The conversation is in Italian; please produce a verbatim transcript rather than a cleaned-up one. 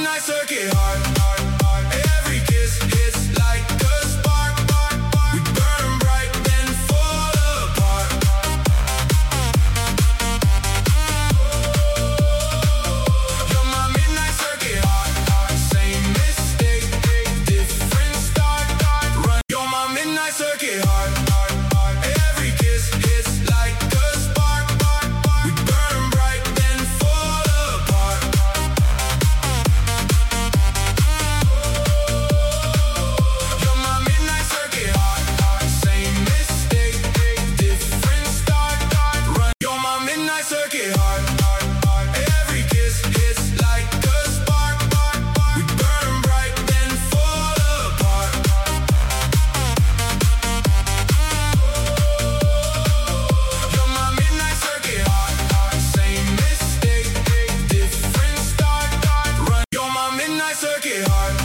midnight circuit heart, heart, heart. Every kiss hits like a spark, spark, spark. We burn bright then fall apart. You're my midnight circuit heart, heart. Same mistake, different start, start. Run. You're my midnight circuit heart, heart, heart. Every kiss hits like a spark, spark, spark. We burn bright then fall apart. You're my midnight circuit heart, heart. Same mistake, different start, start. Run. You're my midnight circuit heart, heart, heart. Every kiss hits like a spark, spark, spark. We burn bright then fall apart. You're my midnight circuit heart, heart. Same mistake, different start, start. Run. You're my midnight circuit heart.